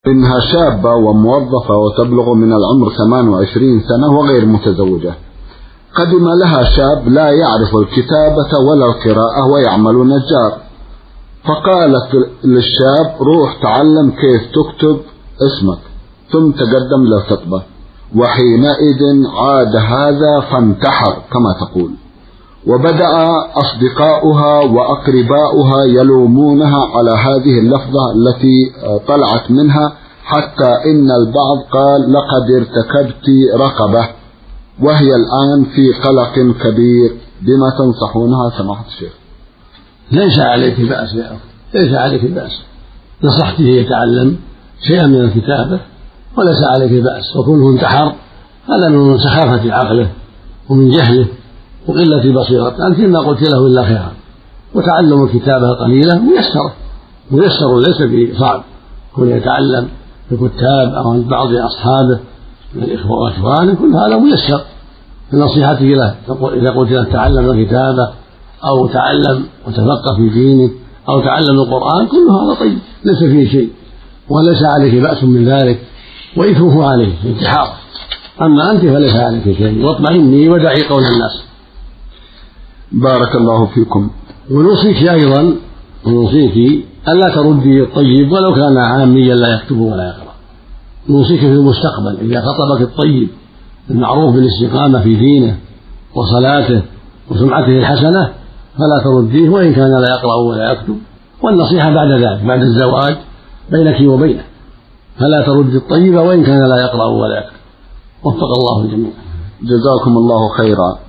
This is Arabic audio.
إنها شابة وموظفة وتبلغ من العمر 28 سنة وغير متزوجة. قدم لها شاب لا يعرف الكتابة ولا القراءة ويعمل نجار، فقالت للشاب روح تعلم كيف تكتب اسمك ثم تقدم للخطبة. وحينئذ عاد هذا فانتحر كما تقول، وبدأ أصدقاؤها وأقرباؤها يلومونها على هذه اللفظة التي طلعت منها، حتى إن البعض قال لقد ارتكبت رقبة، وهي الآن في قلق كبير. بما تنصحونها سماحة الشيخ؟ ليس عليك بأس يا أخي، ليس عليك بأس، نصحته يتعلم شيئا من الكتابة وليس عليك بأس. وكونه انتحر هذا من سخافة عقله ومن جهله وقلة بصيرته، أنت ما قلت له إلا خيرا. وتعلم الكتابة قليلة ميسر ليس بصعب، كون يتعلم الكتاب أو عند بعض أصحابه من الإخوة وأخوانه كل هذا ميسر. نصيحتي له إذا قلت له تعلم الكتابة أو تعلم وتفقه في دينك أو تعلم القرآن كل هذا طيب ليس فيه شيء وليس عليك بأس من ذلك، وإثمه عليه انتحار. أما أنت فليس عليك شيء، واطمئني ودعي قول الناس. بارك الله فيكم. ونوصيك أيضا ألا تردي الطيب ولو كان عاميا لا يكتب ولا يقرأ. نوصيك في المستقبل إذا خطبك الطيب المعروف بالاستقامة في دينه وصلاته وسمعته الحسنة فلا ترديه وإن كان لا يقرأ ولا يكتب. والنصيحة بعد ذلك بعد الزواج بينك وبينه، فلا ترد الطيب وإن كان لا يقرأ ولا يكتب. وفق الله الجميع. جزاكم الله خيرا.